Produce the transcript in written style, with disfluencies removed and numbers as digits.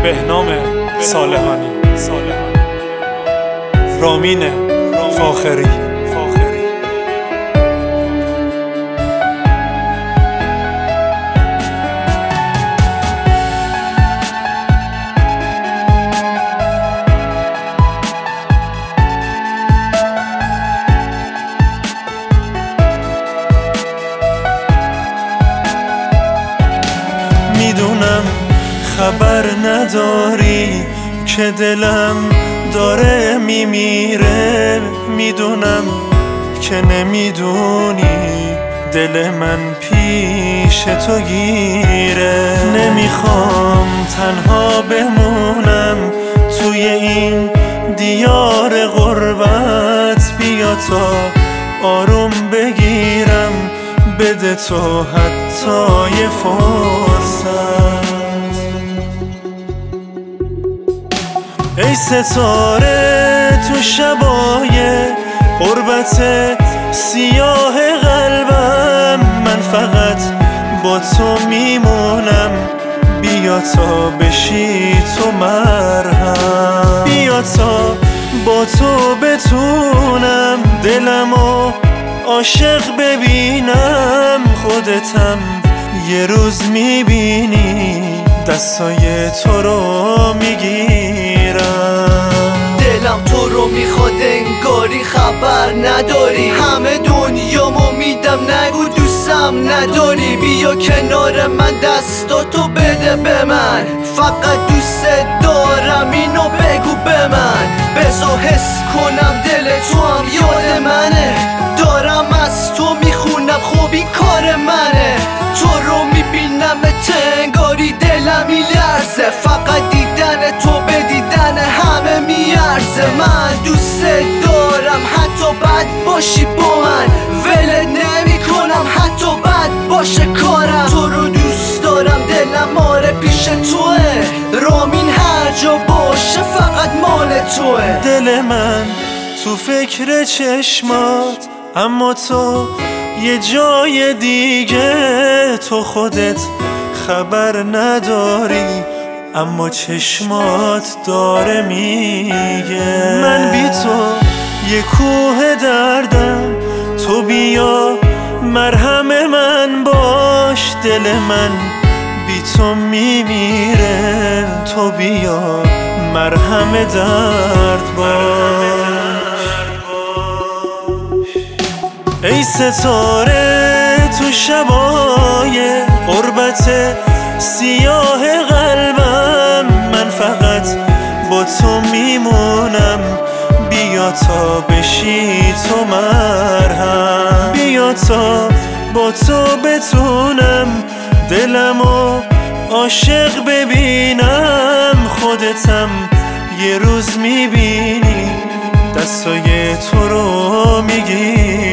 بهنام صالحانی، رامین فاخری. میدونم خبر نداری که دلم داره میمیره، میدونم که نمیدونی دل من پیش تو گیره. نمیخوام تنها بمونم توی این دیار غربت، بیا تا آروم بگیرم، بده تو حتی یه فرصت. ای ستاره تو شبای غربت سیاه قلبم، من فقط با تو میمونم، بیا تا بشی تو مرهم، بیا تا با تو بتونم دلمو عاشق ببینم. خودتم یه روز میبینی دستای تو رو میگیرم. دلم تو رو میخواد انگاری خبر نداری، همه دنیامو میدم نگو دوستم نداری. بیا کنار من دستاتو بده به من، فقط دوست دارم اینو بگو به من. بذار حس کنم دل تو هم یاد منه، دارم از تو میخونم خوب این کار منه. تو رو میبینم انگاری دلم میلرزه، فقط دیدن تو به دیدن همه میارزه. من دوست دارم حتی بد باشی با من، ولت نمی کنم حتی بد باشه کارم. تو رو دوست دارم دلم آره پیش توه، رامین هر جا باشه فقط مال توه. دل من تو فکر چشمات، اما تو یه جای دیگه. تو خودت خبر نداری اما چشمات داره میگه. من بی تو یه کوه دردم، تو بیا مرهم من باش. دل من بی تو میمیره، تو بیا مرهم درد باش. ای ستاره تو شبای غربت سیاه قلبم، من فقط با تو میمونم، بیا تا بشی تو مرهم، بیا تا با تو بتونم دلمو عاشق ببینم. خودتم یه روز میبینی دستای تو رو میگی